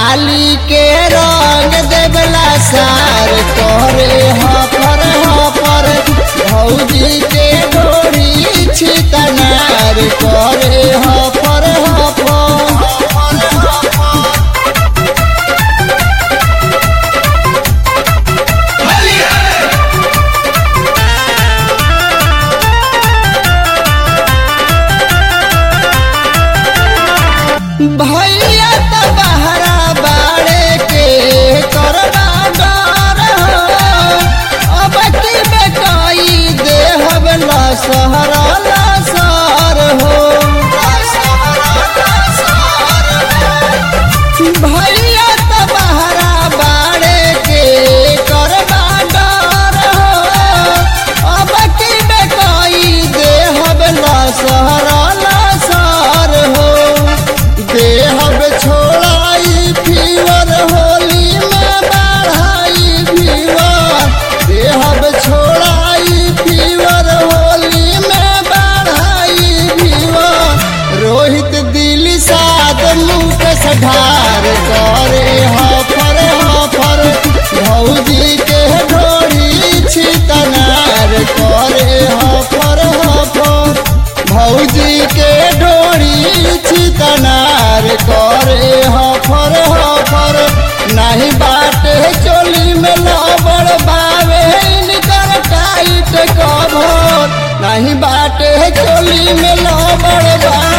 साली के रंग देवला सार करे हफर हफर भौजी के डोरी छितनार करे हफर हफर। भैया तो बहरा बाड़े के करबा डर हो अब की बेटाई देहब लसहर लसर हो। भैया तो बहरा बाड़े के करबा डर हो अब की बेटाई देहब लसहर लसर हो। देहब छोड़ाई फीवर होली में बढ़ाई फीवर देहब छोड़ाई फीवर होली में बढ़ाई फीवर। रोहित दिल साध मुख सधार करे हफर हफर भौजी के ढोरी छितनार करे हफर हफर भौजी के ढोरी छितनार करे हफर हफर। नहीं बाटे चोली में लबड़ बावे इनकर टाइट कभर नहीं बाटे चोली में लबड़ बावे।